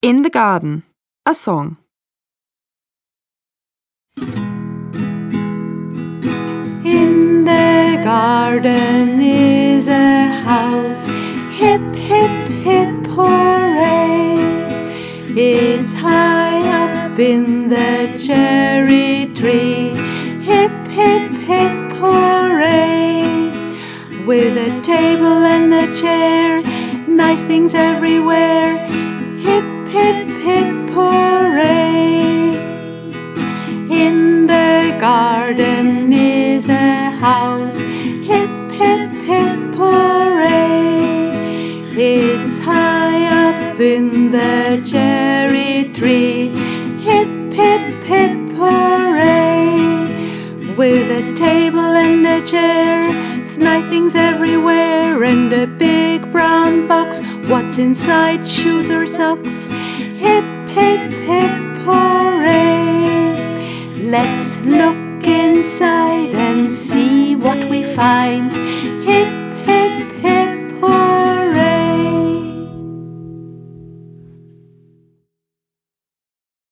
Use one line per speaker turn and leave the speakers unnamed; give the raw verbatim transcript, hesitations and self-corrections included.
In the garden, a song.
In the garden is a house, hip, hip, hip, hooray! It's high up in the cherry tree, hip, hip, hip, hooray! With a table and a chair, nice things everywhere, hip, hip, hip, hooray! In the garden is a house, hip, hip, hip, hooray! It's high up in the cherry tree, hip, hip, hip, hooray! With a table and a chair, nice things everywhere, and a big brown box. What's inside, shoes or socks? Hip, hip, hip, hooray! Let's look inside and see what we find. Hip,